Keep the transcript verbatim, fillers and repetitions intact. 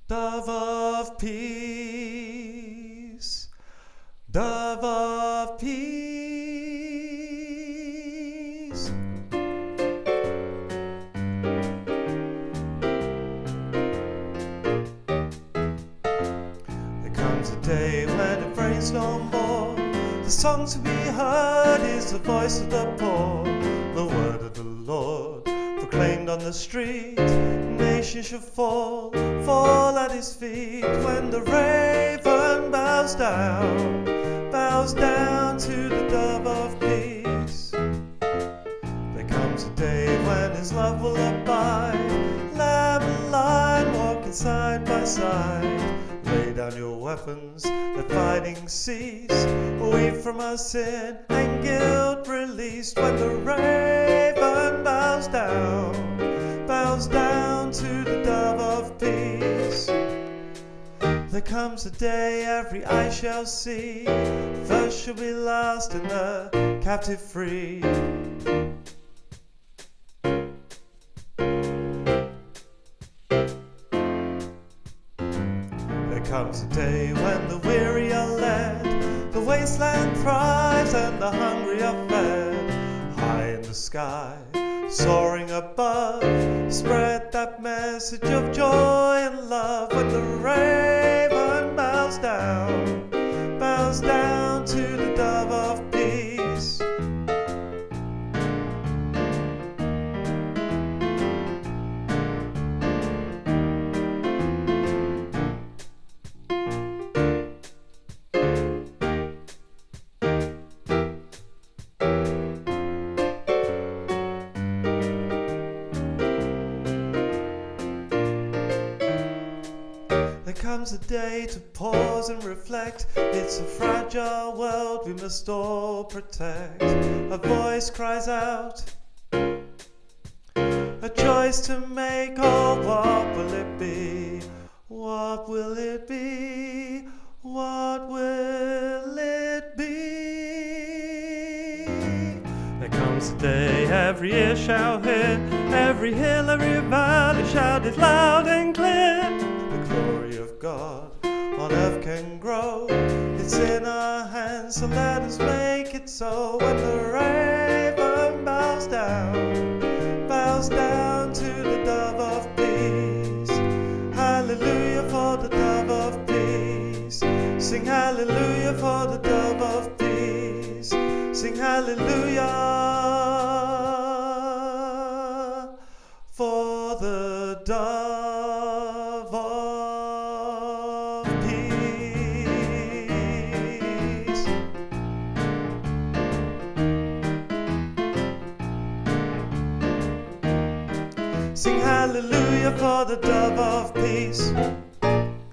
Dove of peace, dove of peace. There comes a day when it rains no more. The song to be heard is the voice of the poor. The word of the Lord proclaimed on the street. Nations shall fall, fall at his feet. When the raven bows down, bows down to the dove of peace. There comes a day when his love will abide. Lamb and lion walking side by side. Lay down your weapons, let fighting cease. Away from our sin and guilt released. When the raven bows down, bows down to the dove of peace. There comes a day every eye shall see. First shall be last and the captive free. There comes a day when the weary are led, the wasteland thrives and the hungry are fed. High in the sky, soaring above, spread that message of joy and love. When the raven bows down, bows down to the dove of peace. There comes a day to pause and reflect. It's a fragile world we must all protect. A voice cries out, a choice to make. Oh, what will it be? What will it be? What will it be? There comes a day every ear shall hear, every hill, every valley shouted loud and clear. The glory of God on earth can grow. It's in our hands, so let us make it so. When the raven bows down, bows down to the dove of peace. Hallelujah for the dove of peace. Sing hallelujah for the dove of peace. Sing hallelujah for the dove of peace. Sing hallelujah for the dove of peace.